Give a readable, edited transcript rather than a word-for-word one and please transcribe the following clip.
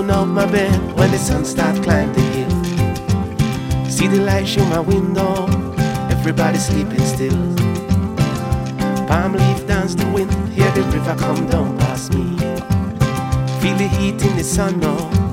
rolling out my bed when the sun start climb the hill. See the light through my window, everybody sleeping still. Palm leaf dance the wind, hear the river come down past me. Feel the heat in the sun now,